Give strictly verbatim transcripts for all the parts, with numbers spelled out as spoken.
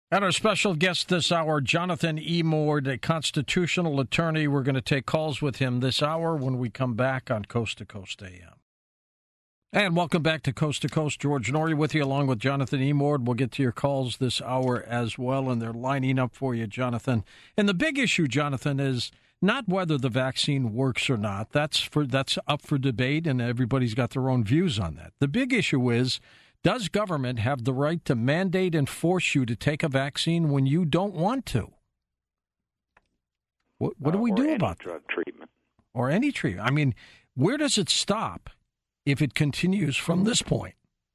And our special guest this hour, Jonathan E. Mord, a constitutional attorney. We're going to take calls with him this hour when we come back on Coast to Coast A M. And welcome back to Coast to Coast. George Noory with you, along with Jonathan E. Mord. We'll get to your calls this hour as well, and they're lining up for you, Jonathan. And the big issue, Jonathan, is not whether the vaccine works or not. That's for that's up for debate, and everybody's got their own views on that. The big issue is, does government have the right to mandate and force you to take a vaccine when you don't want to? What, what do we uh, do any about drug that? treatment? Or any treatment. I mean, where does it stop if it continues from this point?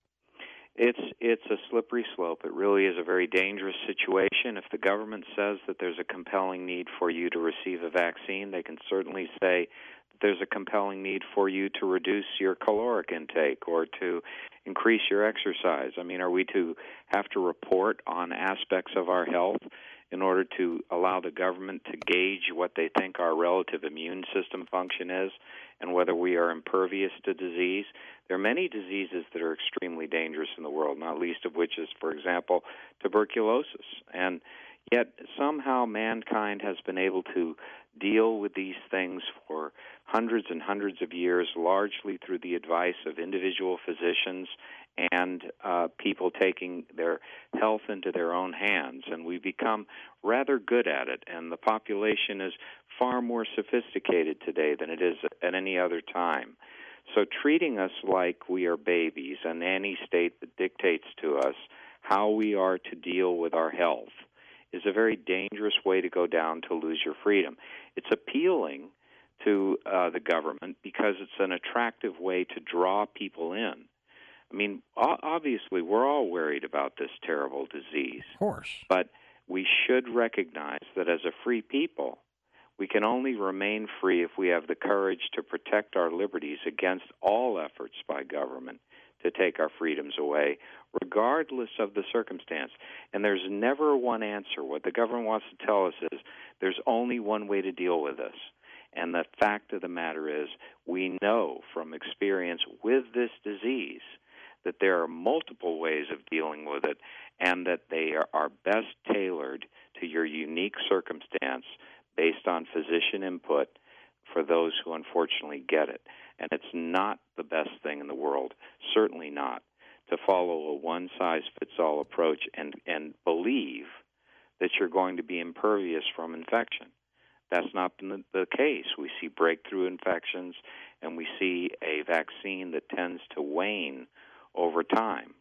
It's it's a slippery slope. It really is a very dangerous situation. If the government says that there's a compelling need for you to receive a vaccine, they can certainly say that there's a compelling need for you to reduce your caloric intake or to increase your exercise. I mean, are we to have to report on aspects of our health in order to allow the government to gauge what they think our relative immune system function is and whether we are impervious to disease? There are many diseases that are extremely dangerous in the world, not least of which is, for example, tuberculosis. And yet somehow mankind has been able to deal with these things for hundreds and hundreds of years, largely through the advice of individual physicians and uh, people taking their health into their own hands. And we've become rather good at it, and the population is far more sophisticated today than it is at any other time. So treating us like we are babies and any state that dictates to us how we are to deal with our health is a very dangerous way to go down to lose your freedom. It's appealing to uh, the government because it's an attractive way to draw people in. I mean, obviously, we're all worried about this terrible disease. Of course. But we should recognize that as a free people, we can only remain free if we have the courage to protect our liberties against all efforts by government to take our freedoms away, regardless of the circumstance. And there's never one answer. What the government wants to tell us is there's only one way to deal with this. And the fact of the matter is we know from experience with this disease that there are multiple ways of dealing with it and that they are, are best tailored to your unique circumstance based on physician input for those who unfortunately get it. And it's not the best thing in the world, certainly not, to follow a one-size-fits-all approach and, and believe that you're going to be impervious from infection. That's not been the, the case. We see breakthrough infections, and we see a vaccine that tends to wane over time.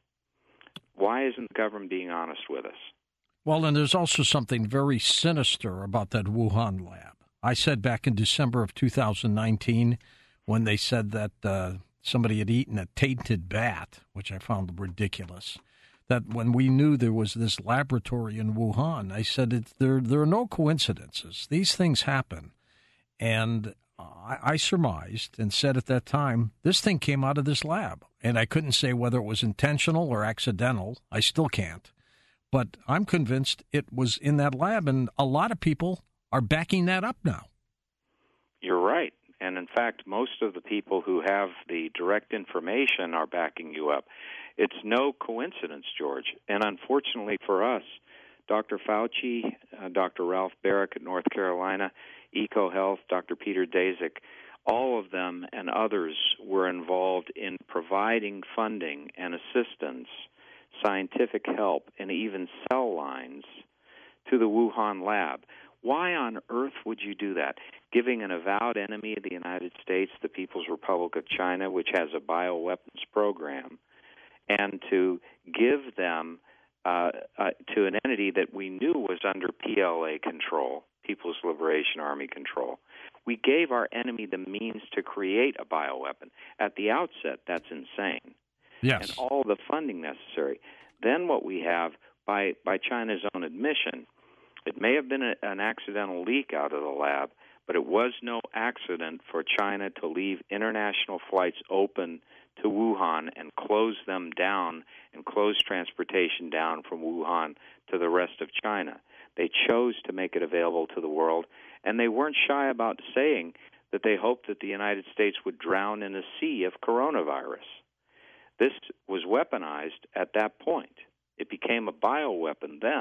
Why isn't the government being honest with us? Well, and there's also something very sinister about that Wuhan lab. I said back in December of two thousand nineteen, when they said that uh, somebody had eaten a tainted bat, which I found ridiculous, that when we knew there was this laboratory in Wuhan, I said it, there there are no coincidences. These things happen. And I, I surmised and said at that time, this thing came out of this lab. And I couldn't say whether it was intentional or accidental. I still can't. But I'm convinced it was in that lab, and a lot of people are backing that up now. You're right. And in fact, most of the people who have the direct information are backing you up. It's no coincidence, George. And unfortunately for us, Doctor Fauci, uh, Doctor Ralph Barrick at North Carolina, EcoHealth, Doctor Peter Daszak, all of them and others were involved in providing funding and assistance, scientific help, and even cell lines to the Wuhan lab. Why on earth would you do that? Giving an avowed enemy of the United States, the People's Republic of China, which has a bioweapons program, and to give them uh, uh, to an entity that we knew was under P L A control, People's Liberation Army control. We gave our enemy the means to create a bioweapon. At the outset, that's insane. Yes. And all the funding necessary. Then what we have, by, by China's own admission, it may have been a, an accidental leak out of the lab, but it was no accident for China to leave international flights open to Wuhan and close them down and close transportation down from Wuhan to the rest of China. They chose to make it available to the world, and they weren't shy about saying that they hoped that the United States would drown in a sea of coronavirus. This was weaponized at that point. It became a bioweapon then.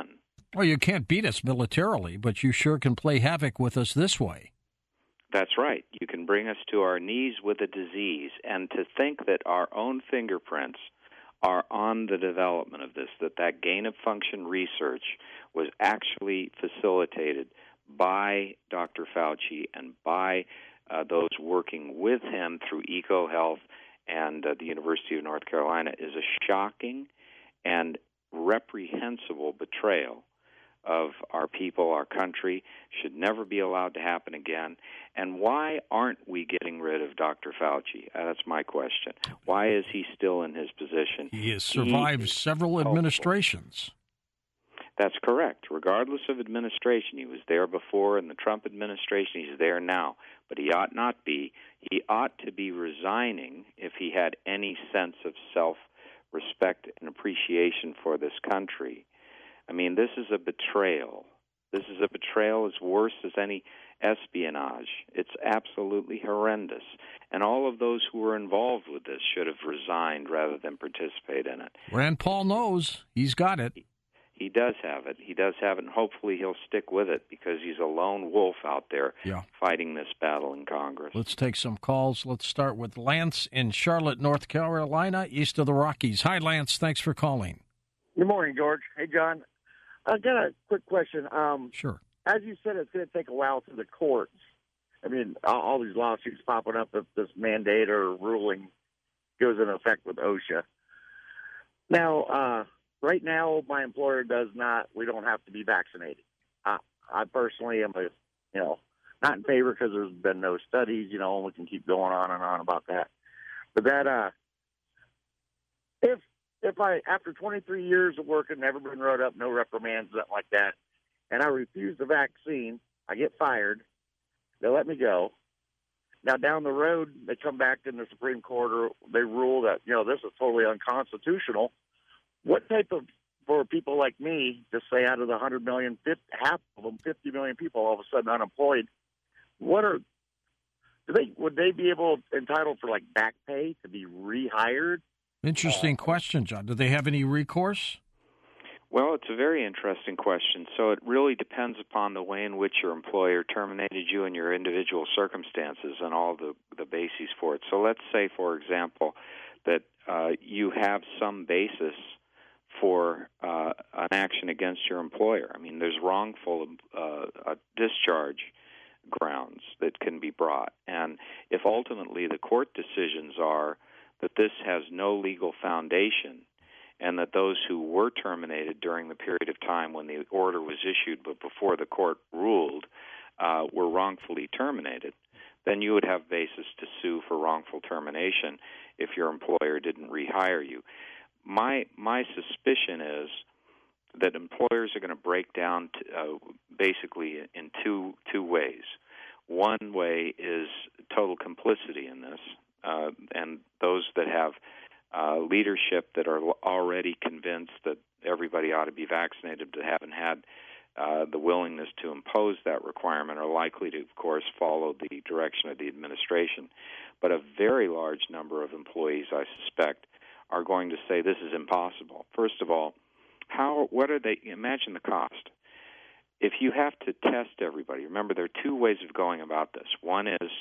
Well, you can't beat us militarily, but you sure can play havoc with us this way. That's right. You can bring us to our knees with a disease. And to think that our own fingerprints are on the development of this, that that gain-of-function research was actually facilitated by Doctor Fauci and by uh, those working with him through EcoHealth and uh, the University of North Carolina is a shocking and reprehensible betrayal of our people, our country, should never be allowed to happen again. And why aren't we getting rid of Doctor Fauci? Uh, that's my question. Why is he still in his position? He has survived he several helpful. administrations. That's correct. Regardless of administration, he was there before in the Trump administration. He's there now. But he ought not be. He ought to be resigning if he had any sense of self-respect and appreciation for this country. I mean, this is a betrayal. This is a betrayal as worse as any espionage. It's absolutely horrendous. And all of those who were involved with this should have resigned rather than participate in it. Rand Paul knows. He's got it. He does have it. He does have it, and hopefully he'll stick with it because he's a lone wolf out there yeah. fighting this battle in Congress. Let's take some calls. Let's start with Lance in Charlotte, North Carolina, east of the Rockies. Hi, Lance. Thanks for calling. Good morning, George. Hey, John. I got a quick question. Um, sure. As you said, it's going to take a while through the courts. I mean, all, all these lawsuits popping up if this mandate or ruling goes into effect with OSHA. Now, uh, right now, my employer does not. We don't have to be vaccinated. I, I personally am, a, you know, not in favor because there's been no studies. You know, and we can keep going on and on about that. But that, uh, if if I after twenty-three years of working, never been wrote up, no reprimands, nothing like that, and I refuse the vaccine, I get fired. They let me go. Now down the road, they come back in the Supreme Court or they rule that you know this is totally unconstitutional. What type of, for people like me, to say out of the one hundred million, fifty, half of them, fifty million people all of a sudden unemployed, what are, do they, would they be able, entitled for like back pay to be rehired? Interesting uh, question, John. Do they have any recourse? Well, it's a very interesting question. So it really depends upon the way in which your employer terminated you and your individual circumstances and all the, the bases for it. So let's say, for example, that uh, you have some basis for uh, an action against your employer. I mean, there's wrongful uh, uh, discharge grounds that can be brought. And if ultimately the court decisions are that this has no legal foundation and that those who were terminated during the period of time when the order was issued but before the court ruled uh, were wrongfully terminated, then you would have basis to sue for wrongful termination if your employer didn't rehire you. My my suspicion is that employers are going to break down to, uh, basically in two two ways. One way is total complicity in this, uh, and those that have uh, leadership that are already convinced that everybody ought to be vaccinated but haven't had uh, the willingness to impose that requirement are likely to, of course, follow the direction of the administration. But a very large number of employees, I suspect, are going to say this is impossible. First of all, how? What are they? Imagine the cost. If you have to test everybody, remember there are two ways of going about this. One is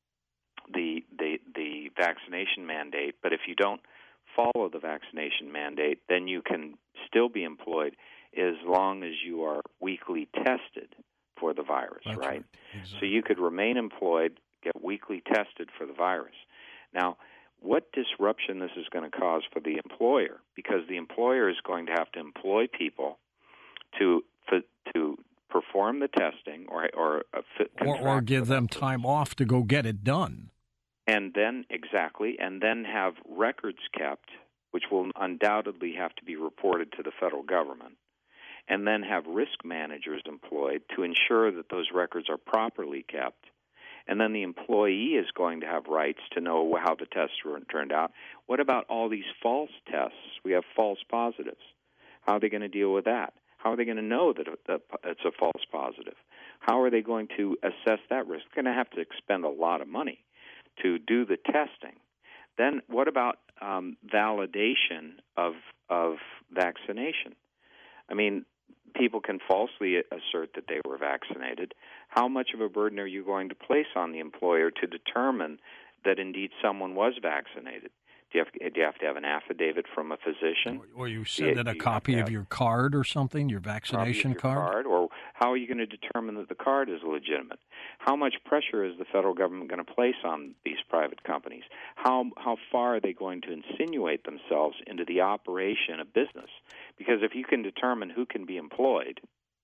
the the the vaccination mandate, but if you don't follow the vaccination mandate, then you can still be employed as long as you are weekly tested for the virus, That's right? right. Exactly. So you could remain employed, get weekly tested for the virus. Now, what disruption this is going to cause for the employer, because the employer is going to have to employ people to for, to perform the testing or or uh, or, or give them time off to go get it done, and then exactly, and then have records kept, which will undoubtedly have to be reported to the federal government, and then have risk managers employed to ensure that those records are properly kept. And then the employee is going to have rights to know how the tests were turned out. What about all these false tests? We have false positives. How are they going to deal with that? How are they going to know that it's a false positive? How are they going to assess that risk? They're going to have to expend a lot of money to do the testing. Then what about um, validation of of vaccination? I mean, people can falsely assert that they were vaccinated. How much of a burden are you going to place on the employer to determine that indeed someone was vaccinated? Do you have, do you have to have an affidavit from a physician? Or you send in a you copy of your card or something, your vaccination your card? card? Or how are you going to determine that the card is legitimate? How much pressure is the federal government going to place on these private companies? How how far are they going to insinuate themselves into the operation of business? Because if you can determine who can be employed,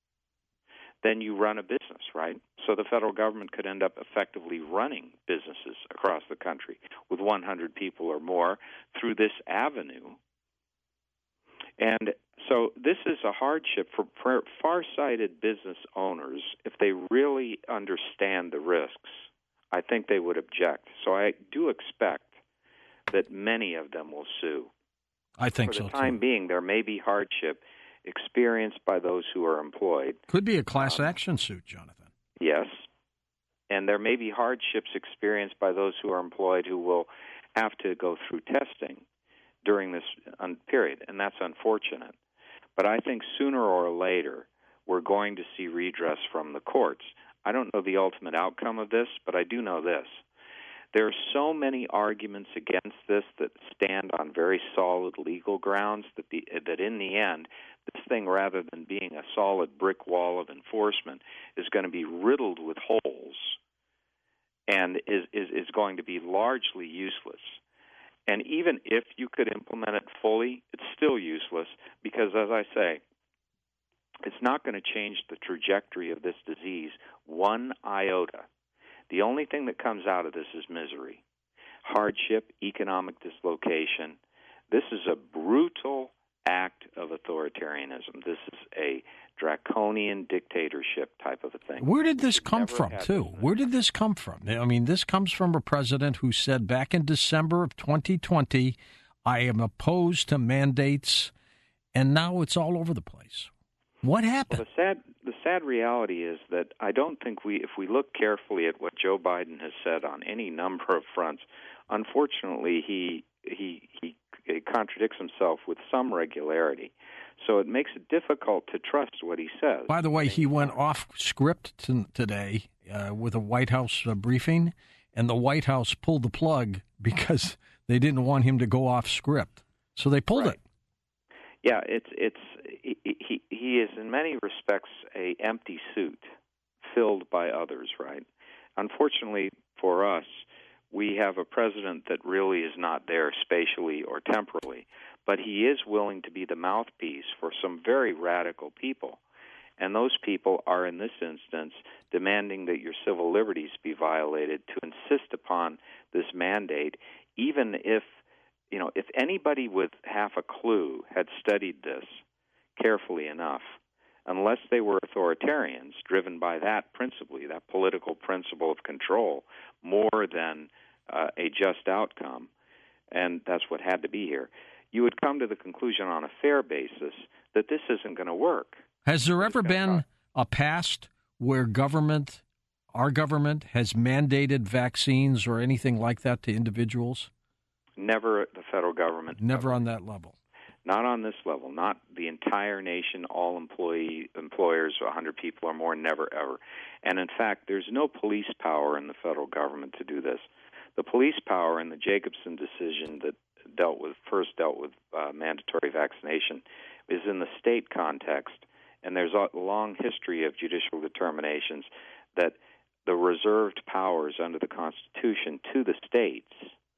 then you run a business, right? So the federal government could end up effectively running businesses across the country with one hundred people or more through this avenue. And so this is a hardship for, for far-sighted business owners. If they really understand the risks, I think they would object. So I do expect that many of them will sue. I think so. so, For the time too. being, there may be hardship experienced by those who are employed. Could be a class um, action suit, Jonathan. Yes. And there may be hardships experienced by those who are employed who will have to go through testing during this un- period, and that's unfortunate. But I think sooner or later we're going to see redress from the courts. I don't know the ultimate outcome of this, but I do know this. There are so many arguments against this that stand on very solid legal grounds that the, that in the end, this thing, rather than being a solid brick wall of enforcement, is going to be riddled with holes and is, is, is going to be largely useless. And even if you could implement it fully, it's still useless because, as I say, it's not going to change the trajectory of this disease one iota. The only thing that comes out of this is misery, hardship, economic dislocation. This is a brutal act of authoritarianism. This is a draconian dictatorship type of a thing. Where did this come Never from, had too? this. Where did this come from? I mean, this comes from a president who said back in December of twenty twenty, I am opposed to mandates, and now it's all over the place. What happened? Well, the sad, the sad reality is that I don't think we, if we look carefully at what Joe Biden has said on any number of fronts, unfortunately, he he he contradicts himself with some regularity. So it makes it difficult to trust what he says. By the way, he went off script t- today uh, with a White House uh, briefing, and the White House pulled the plug because they didn't want him to go off script. So they pulled right. it. Yeah, it's it's he, he he is in many respects a empty suit filled by others, right? Unfortunately for us, we have a president that really is not there spatially or temporally, but he is willing to be the mouthpiece for some very radical people. And those people are, in this instance, demanding that your civil liberties be violated to insist upon this mandate, even if, you know, if anybody with half a clue had studied this carefully enough, unless they were authoritarians driven by that principally, that political principle of control, more than uh, a just outcome, and that's what had to be here, you would come to the conclusion on a fair basis that this isn't going to work. Has there ever been a past where government, our government, has mandated vaccines or anything like that to individuals? Never the federal government. Never ever. on that level. Not on this level. Not the entire nation, all employee employers, one hundred people or more, never, ever. And in fact, there's no police power in the federal government to do this. The police power in the Jacobson decision that dealt with first dealt with uh, mandatory vaccination is in the state context, and there's a long history of judicial determinations that the reserved powers under the Constitution to the states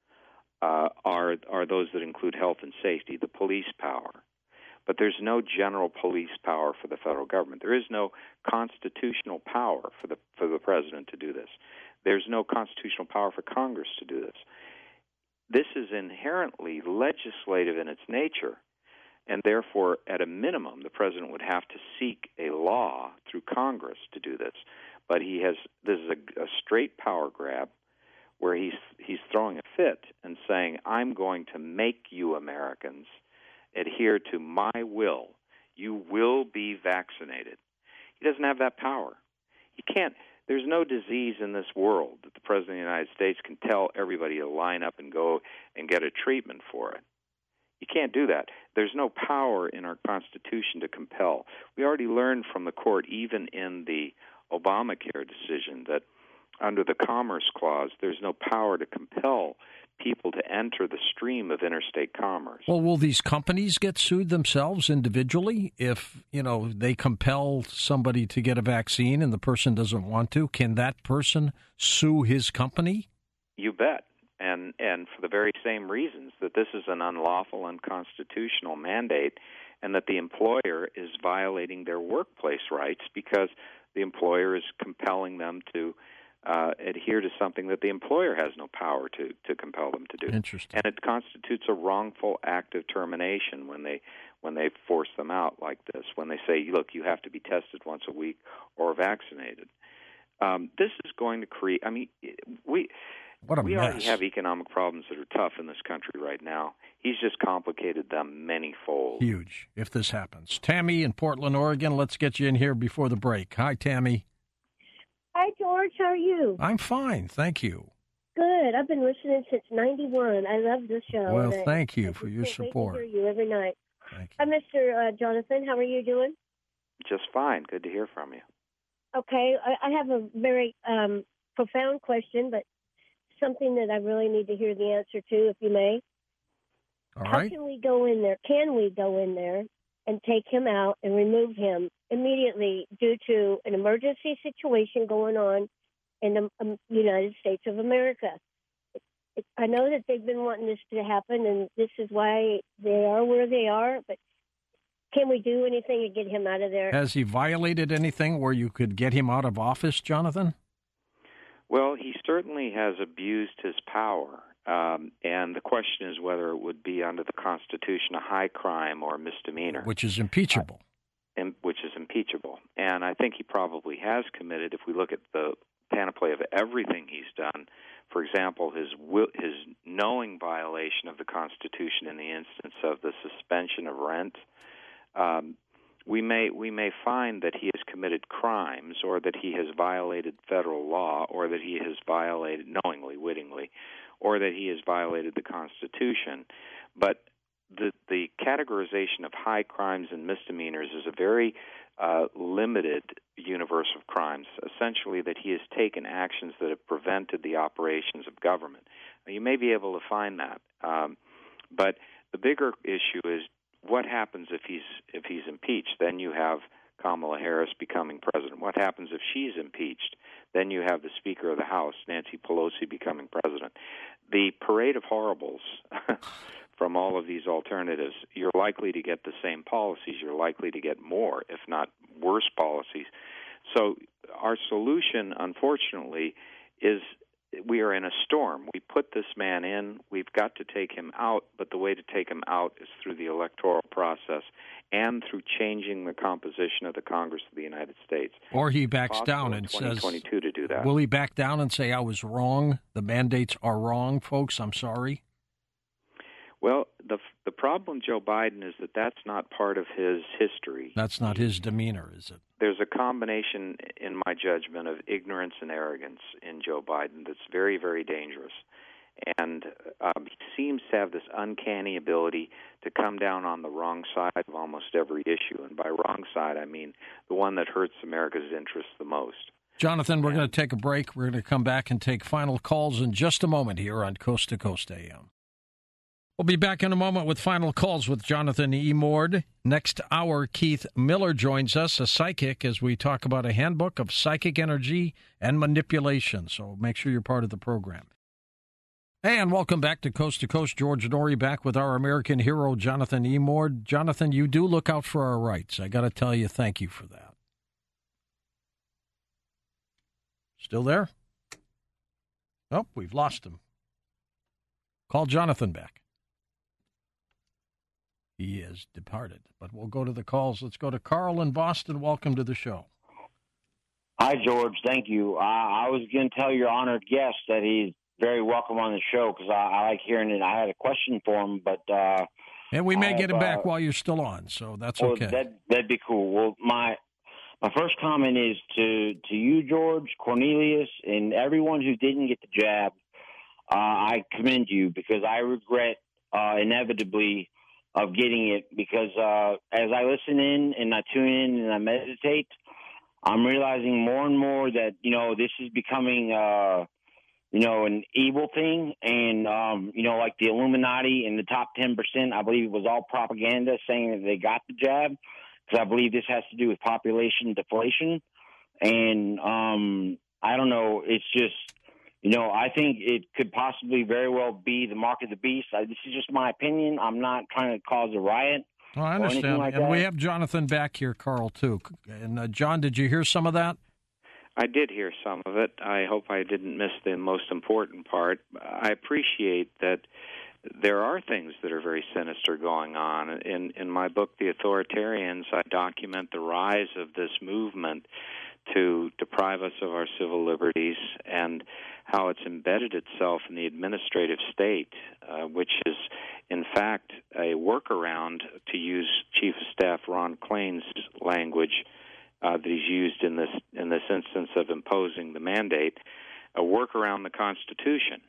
uh, are are those that include health and safety, the police power. But there's no general police power for the federal government. There is no constitutional power for the for the president to do this. There's no constitutional power for Congress to do this. This is inherently legislative in its nature, and therefore, at a minimum, the president would have to seek a law through Congress to do this. But he has this is a, a straight power grab where he's he's throwing a fit and saying, I'm going to make you Americans adhere to my will. You will be vaccinated. He doesn't have that power. He can't. There's no disease in this world that the President of the United States can tell everybody to line up and go and get a treatment for it. You can't do that. There's no power in our Constitution to compel. We already learned from the court, even in the Obamacare decision, that under the Commerce Clause, there's no power to compel people to enter the stream of interstate commerce. Well, will these companies get sued themselves individually if, you know, they compel somebody to get a vaccine and the person doesn't want to? Can that person sue his company? You bet. And and for the very same reasons, that this is an unlawful, unconstitutional mandate, and that the employer is violating their workplace rights because the employer is compelling them to Uh, adhere to something that the employer has no power to, to compel them to do. Interesting. And it constitutes a wrongful act of termination when they when they force them out like this, when they say, look, you have to be tested once a week or vaccinated. Um, this is going to create, I mean, we, what a we mess. already have economic problems that are tough in this country right now. He's just complicated them many-fold. Huge, if this happens. Tammy in Portland, Oregon, let's get you in here before the break. Hi, Tammy. Hi, George. How are you? I'm fine, thank you. Good. I've been listening since ninety-one. I love this show. Well, I, thank you I for just your can't wait support. to hear you every night. Thank you. Hi, Mister Uh, Jonathan. How are you doing? Just fine. Good to hear from you. Okay. I, I have a very um, profound question, but something that I really need to hear the answer to, if you may. All How right. can we go in there? Can we go in there and take him out and remove him immediately due to an emergency situation going on in the um, United States of America? It, it, I know that they've been wanting this to happen, and this is why they are where they are, but can we do anything to get him out of there? Has he violated anything where you could get him out of office, Jonathan? Well, he certainly has abused his power. Um, and the question is whether it would be under the Constitution a high crime or a misdemeanor. Which is impeachable. Uh, in, which is impeachable. And I think he probably has committed, if we look at the panoply of everything he's done, for example, his will, his knowing violation of the Constitution in the instance of the suspension of rent, um, we may we may find that he has committed crimes or that he has violated federal law or that he has violated knowingly, wittingly, or that he has violated the Constitution. But the the categorization of high crimes and misdemeanors is a very uh, limited universe of crimes, essentially that he has taken actions that have prevented the operations of government. Now, you may be able to find that. Um, but the bigger issue is what happens if he's if he's impeached? Then you have Kamala Harris becoming president. What happens if she's impeached? Then you have the Speaker of the House, Nancy Pelosi, becoming president. The parade of horribles from all of these alternatives, you're likely to get the same policies. You're likely to get more, if not worse policies. So our solution, unfortunately, is we are in a storm. We put this man in. We've got to take him out, but the way to take him out is through the electoral process and through changing the composition of the Congress of the United States. Or he backs It's down possible and in says, twenty twenty-two to do that. will he back down and say, I was wrong, the mandates are wrong, folks, I'm sorry? Well, the the problem with Joe Biden is that that's not part of his history. That's not his demeanor, is it? There's a combination, in my judgment, of ignorance and arrogance in Joe Biden that's very, very dangerous. And um, he seems to have this uncanny ability to come down on the wrong side of almost every issue. And by wrong side, I mean the one that hurts America's interests the most. Jonathan, we're going to take a break. We're going to come back and take final calls in just a moment here on Coast to Coast A M. We'll be back in a moment with final calls with Jonathan E. Mord. Next hour, Keith Miller joins us, a psychic, as we talk about a handbook of psychic energy and manipulation. So make sure you're part of the program. And welcome back to Coast to Coast. George Noory back with our American hero, Jonathan E. Mord. Jonathan, you do look out for our rights. I got to tell you, thank you for that. Still there? Oh, we've lost him. Call Jonathan back. He is departed, but we'll go to the calls. Let's go to Carl in Boston. Welcome to the show. Hi, George. Thank you. Uh, I was going to tell your honored guest that he's very welcome on the show because I, I like hearing it. I had a question for him, but uh, and we may I get have, him back uh, while you're still on, so that's well, okay. That, that'd be cool. Well, my my first comment is to to you, George, Cornelius, and everyone who didn't get the jab. Uh, I commend you because I regret uh, inevitably of getting it because uh, as I listen in and I tune in and I meditate, I'm realizing more and more that, you know, this is becoming, uh, you know, an evil thing. And, um, you know, like the Illuminati in the top ten percent, I believe it was all propaganda saying that they got the jab, because I believe this has to do with population deflation. And um, I don't know, it's just, you know, I think it could possibly very well be the mark of the beast. I, this is just my opinion. I'm not trying to cause a riot. Oh, I understand. Like and that. We have Jonathan back here, Carl, too. And, uh, John, did you hear some of that? I did hear some of it. I hope I didn't miss the most important part. I appreciate that there are things that are very sinister going on. In, in my book, The Authoritarians, I document the rise of this movement to deprive us of our civil liberties and how it's embedded itself in the administrative state, uh, which is, in fact, a workaround, to use Chief of Staff Ron Klain's language uh, that he's used in this in this instance of imposing the mandate, a work around the Constitution.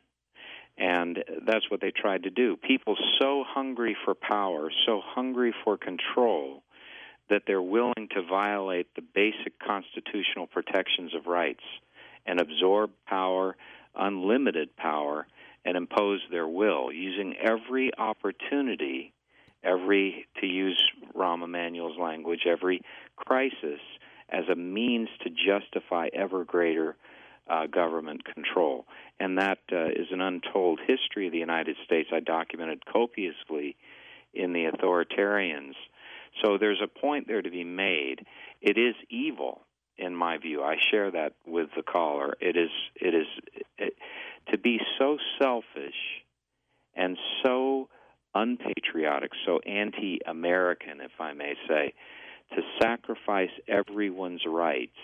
And that's what they tried to do. People so hungry for power, so hungry for control, that they're willing to violate the basic constitutional protections of rights and absorb power, unlimited power, and impose their will, using every opportunity, every, to use Rahm Emanuel's language, every crisis as a means to justify ever greater uh, government control. And that uh, is an untold history of the United States. I documented copiously in The Authoritarians. So there's a point there to be made. It is evil, in my view. I share that with the caller. It is it is it, to be so selfish and so unpatriotic, so anti-American, if I may say, to sacrifice everyone's rights,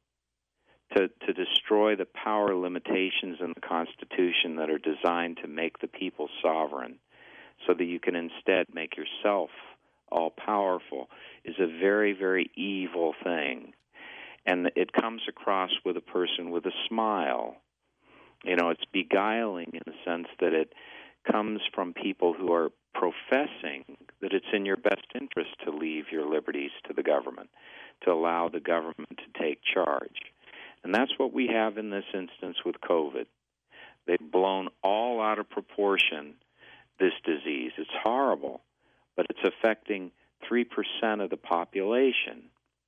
to to destroy the power limitations in the Constitution that are designed to make the people sovereign, so that you can instead make yourself all-powerful, is a very, very evil thing. And it comes across with a person with a smile. You know, it's beguiling in the sense that it comes from people who are professing that it's in your best interest to leave your liberties to the government, to allow the government to take charge. And that's what we have in this instance with COVID. They've blown all out of proportion this disease. It's horrible, but it's affecting three percent of the population.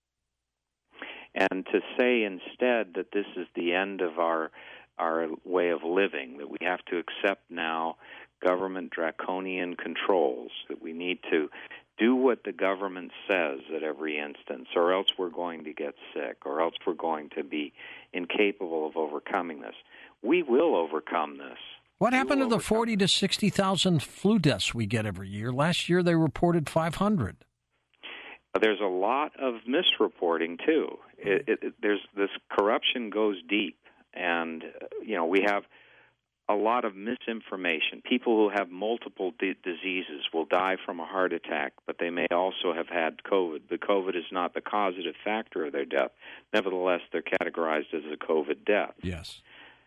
And to say instead that this is the end of our our way of living, that we have to accept now government draconian controls, that we need to do what the government says at every instance, or else we're going to get sick, or else we're going to be incapable of overcoming this. We will overcome this. What happened to the forty to sixty thousand flu deaths we get every year? Last year they reported five hundred. There's a lot of misreporting too. It, it, it, there's this corruption goes deep, and you know we have a lot of misinformation. People who have multiple di- diseases will die from a heart attack, but they may also have had COVID. The COVID is not the causative factor of their death. Nevertheless, they're categorized as a COVID death. Yes.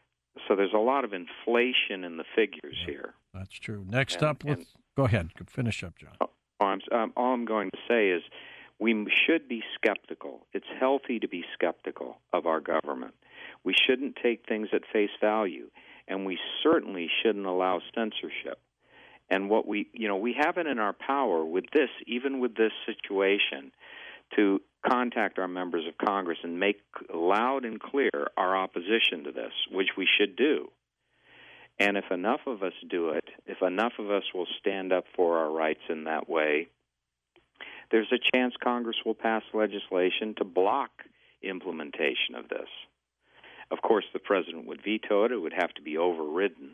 So there's a lot of inflation in the figures yeah, here. That's true. Next and, up, let's, go ahead. Finish up, John. Oh, I'm, um, all I'm going to say is we should be skeptical. It's healthy to be skeptical of our government. We shouldn't take things at face value, and we certainly shouldn't allow censorship. And what we, you know, we have it in our power with this, even with this situation, to contact our members of Congress and make loud and clear our opposition to this, which we should do. And if enough of us do it, if enough of us will stand up for our rights in that way, there's a chance Congress will pass legislation to block implementation of this. Of course, the president would veto it. It would have to be overridden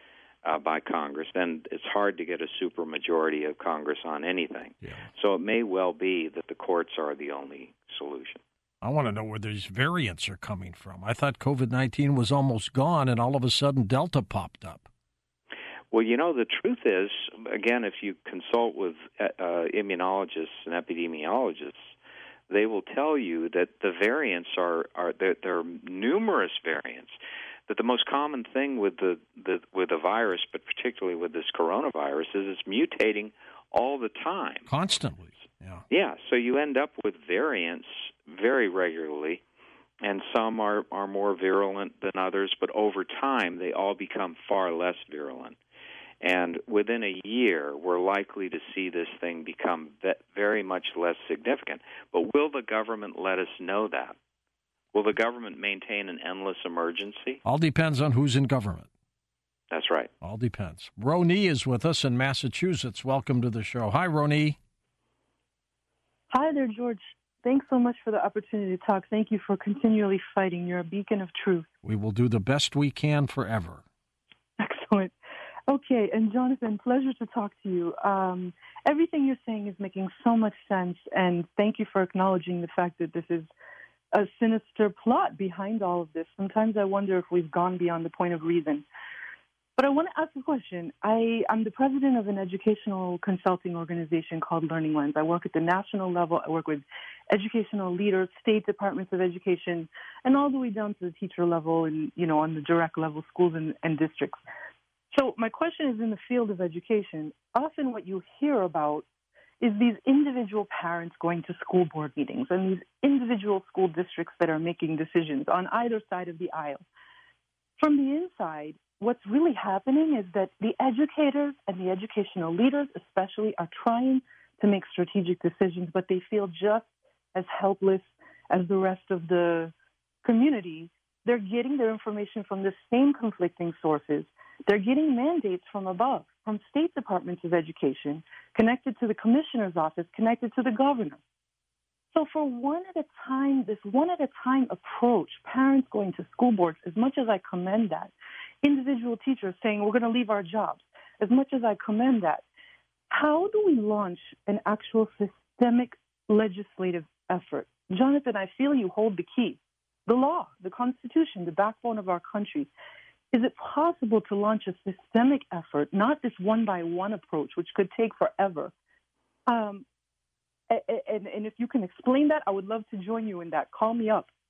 uh, by Congress. And it's hard to get a supermajority of Congress on anything. Yeah. So it may well be that the courts are the only solution. I want to know where these variants are coming from. I thought COVID nineteen was almost gone, and all of a sudden Delta popped up. Well, you know, the truth is, again, if you consult with uh, immunologists and epidemiologists, they will tell you that the variants are, are there, there are numerous variants, that the most common thing with the, the with the virus, but particularly with this coronavirus, is it's mutating all the time. Constantly, yeah. Yeah, so you end up with variants very regularly, and some are, are more virulent than others, but over time they all become far less virulent. And within a year, we're likely to see this thing become very much less significant. But will the government let us know that? Will the government maintain an endless emergency? All depends on who's in government. That's right. All depends. Roni is with us in Massachusetts. Welcome to the show. Hi, Roni. Hi there, George. Thanks so much for the opportunity to talk. Thank you for continually fighting. You're a beacon of truth. We will do the best we can forever. Excellent. Okay, and Jonathan, pleasure to talk to you. Um, everything you're saying is making so much sense, and thank you for acknowledging the fact that this is a sinister plot behind all of this. Sometimes I wonder if we've gone beyond the point of reason. But I want to ask a question. I, I'm the president of an educational consulting organization called Learning Lens. I work at the national level. I work with educational leaders, state departments of education, and all the way down to the teacher level and, you know, on the direct level, schools and, and districts. So my question is in the field of education. Often what you hear about is these individual parents going to school board meetings and these individual school districts that are making decisions on either side of the aisle. From the inside, what's really happening is that the educators and the educational leaders especially are trying to make strategic decisions, but they feel just as helpless as the rest of the community. They're getting their information from the same conflicting sources. They're getting mandates from above, from state departments of education, connected to the commissioner's office, connected to the governor. So for one at a time, this one at a time approach, parents going to school boards, as much as I commend that, individual teachers saying we're going to leave our jobs, as much as I commend that, how do we launch an actual systemic legislative effort? Jonathan, I feel you hold the key, the law, the Constitution, the backbone of our country. Is it possible to launch a systemic effort, not this one-by-one approach, which could take forever? Um, and, and if you can explain that, I would love to join you in that. Call me up.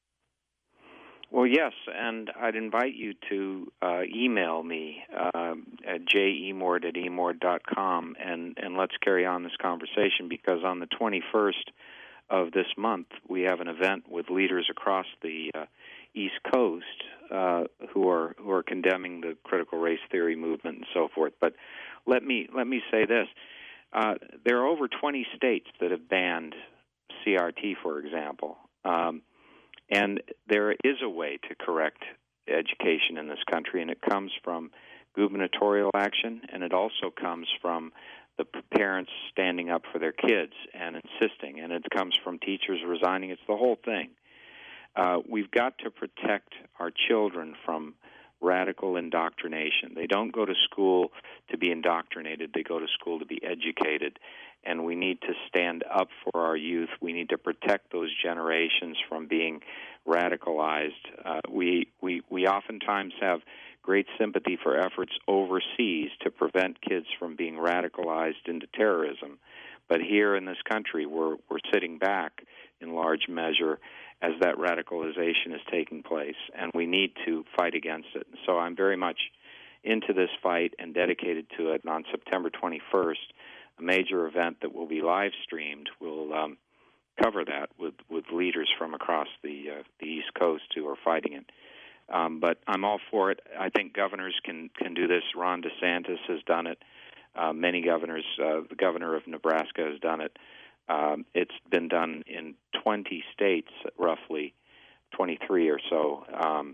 Well, yes, and I'd invite you to uh, email me uh, at j emord at emord dot com, and, and let's carry on this conversation, because on the twenty-first of this month, we have an event with leaders across the uh, East Coast uh, who are who are condemning the critical race theory movement and so forth. But let me let me say this: uh, there are over twenty states that have banned C R T, for example, um, and there is a way to correct education in this country, and it comes from gubernatorial action, and it also comes from the parents standing up for their kids and insisting, and it comes from teachers resigning. It's the whole thing. Uh, we've got to protect our children from radical indoctrination. They don't go to school to be indoctrinated. They go to school to be educated. And we need to stand up for our youth. We need to protect those generations from being radicalized. Uh, we, we, we oftentimes have great sympathy for efforts overseas to prevent kids from being radicalized into terrorism. But here in this country, we're, we're sitting back in large measure as that radicalization is taking place, and we need to fight against it. So I'm very much into this fight and dedicated to it. And on September twenty-first, a major event that will be live streamed will um, cover that with, with leaders from across the uh, the East Coast who are fighting it. Um, but I'm all for it. I think governors can, can do this. Ron DeSantis has done it. Uh, many governors, uh, the governor of Nebraska has done it. Um, it's been done in twenty states, roughly twenty-three or so. Um,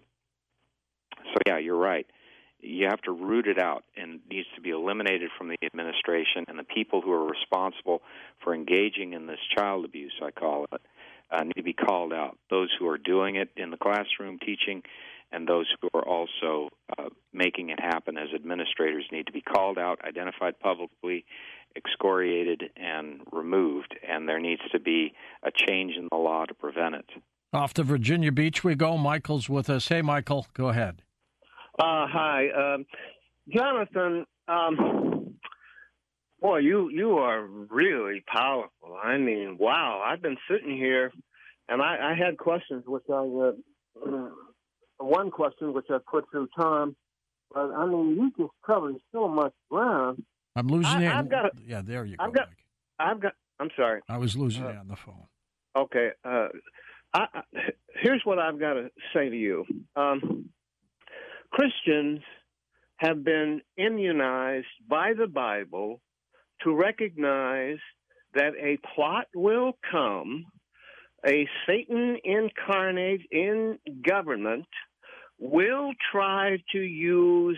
so, yeah, you're right. You have to root it out, and it needs to be eliminated from the administration, and the people who are responsible for engaging in this child abuse, I call it, uh, need to be called out. Those who are doing it in the classroom teaching and those who are also uh, making it happen as administrators need to be called out, identified publicly, excoriated, and removed, and there needs to be a change in the law to prevent it. Off to Virginia Beach we go. Michael's with us. Hey, Michael, go ahead. Uh, hi. Um, Jonathan, um, boy, you, you are really powerful. I mean, wow. I've been sitting here, and I, I had questions, which I, uh, one question which I put through Tom, but, I mean, you just covered so much ground. I'm losing I, you. I've got. A, yeah, there you go. I've got. Mike. I've got. I'm sorry. I was losing uh, you on the phone. Okay. Uh, I, I, here's what I've got to say to you. Um, Christians have been immunized by the Bible to recognize that a plot will come, a Satan incarnate in government will try to use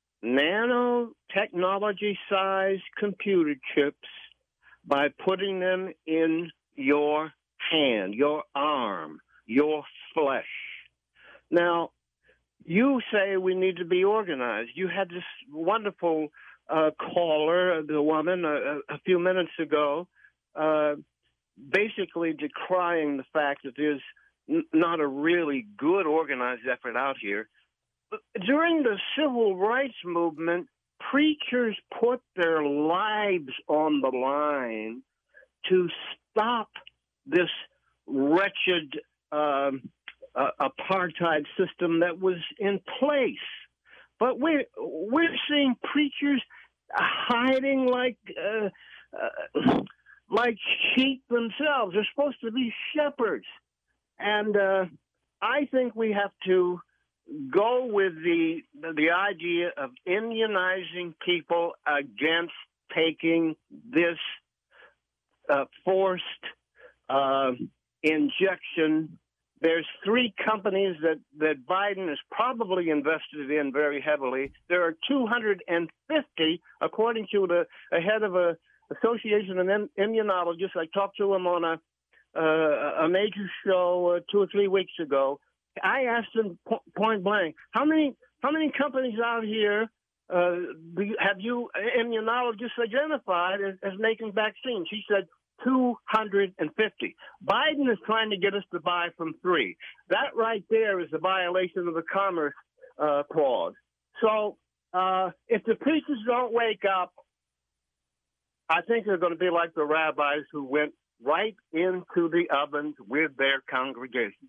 nanotechnology-sized computer chips by putting them in your hand, your arm, your flesh. Now, you say we need to be organized. You had this wonderful uh, caller, the woman, uh, a few minutes ago, uh, basically decrying the fact that there's n- not a really good organized effort out here. During the civil rights movement, preachers put their lives on the line to stop this wretched um, uh, apartheid system that was in place. But we're, we're seeing preachers hiding like uh, uh, like sheep themselves. They're supposed to be shepherds. And uh, I think we have to go with the the idea of immunizing people against taking this uh, forced uh, injection. There's three companies that, that Biden is probably invested in very heavily. There are two hundred fifty, according to the, the head of a association of immunologists. I talked to him on a uh, a major show uh, two or three weeks ago. I asked him po- point blank, how many how many companies out here uh, have you immunologists identified as, as making vaccines? He said two hundred fifty. Biden is trying to get us to buy from three. That right there is a violation of the Commerce uh, Clause. So uh, if the preachers don't wake up, I think they're going to be like the rabbis who went right into the ovens with their congregations.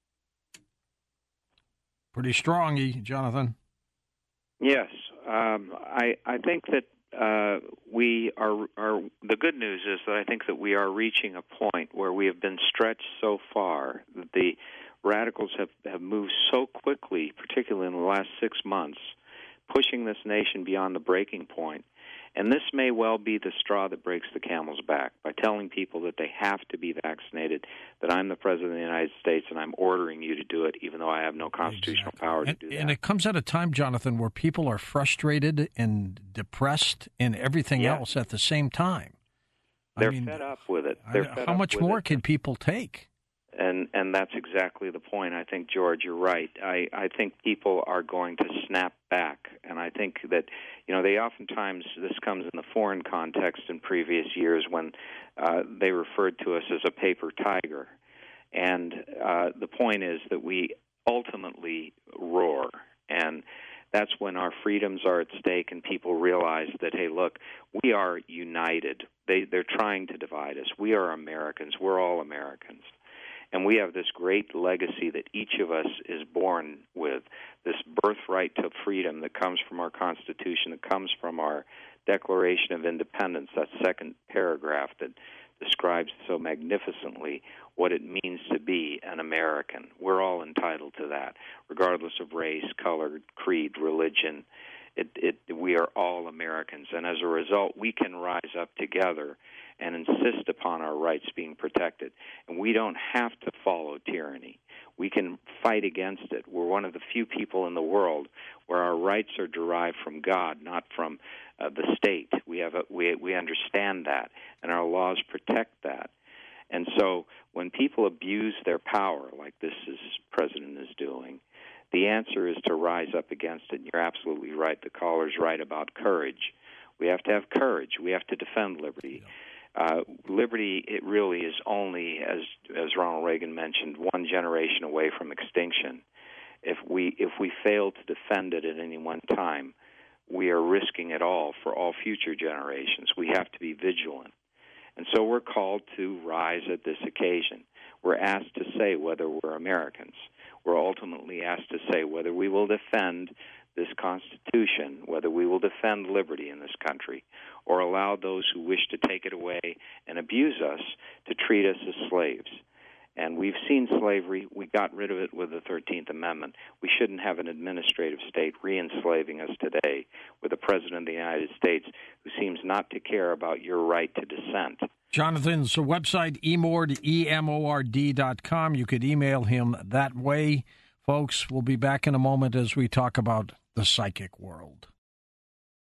Pretty strong, Jonathan. Yes, um, I I think that uh, we are, are. The good news is that I think that we are reaching a point where we have been stretched so far that the radicals have, have moved so quickly, particularly in the last six months, pushing this nation beyond the breaking point. And this may well be the straw that breaks the camel's back by telling people that they have to be vaccinated, that I'm the President of the United States and I'm ordering you to do it, even though I have no constitutional exactly. power to and, do that. And it comes at a time, Jonathan, where people are frustrated and depressed and everything yeah. else at the same time. They're I mean, fed up with it. They're I, fed how up much with more it. can people take? And and that's exactly the point. I think, George, you're right. I, I think people are going to snap back. And I think that, you know, they oftentimes, this comes in the foreign context in previous years when uh, they referred to us as a paper tiger. And uh, the point is that we ultimately roar. And that's when our freedoms are at stake and people realize that, hey, look, we are united. They, they're trying to divide us. We are Americans. We're all Americans. And we have this great legacy that each of us is born with, this birthright to freedom that comes from our Constitution, that comes from our Declaration of Independence, that second paragraph that describes so magnificently what it means to be an American. We're all entitled to that, regardless of race, color, creed, religion. It, it, we are all Americans, and as a result, we can rise up together and insist upon our rights being protected. And we don't have to follow tyranny. We can fight against it. We're one of the few people in the world where our rights are derived from God, not from uh, the state. We have a, we we understand that, and our laws protect that. And so when people abuse their power, like this is, president is doing, the answer is to rise up against it. And you're absolutely right. The caller's right about courage. We have to have courage. We have to defend liberty. Uh, liberty, it really is only, as as Ronald Reagan mentioned, one generation away from extinction. If we if we fail to defend it at any one time, we are risking it all for all future generations. We have to be vigilant. And so we're called to rise at this occasion. We're asked to say whether we're Americans. We're ultimately asked to say whether we will defend this Constitution, whether we will defend liberty in this country or allow those who wish to take it away and abuse us to treat us as slaves. And we've seen slavery. We got rid of it with the thirteenth Amendment. We shouldn't have an administrative state re-enslaving us today with a president of the United States who seems not to care about your right to dissent. Jonathan's website, emord, E M O R D dot com. You could email him that way. Folks, we'll be back in a moment as we talk about the psychic world.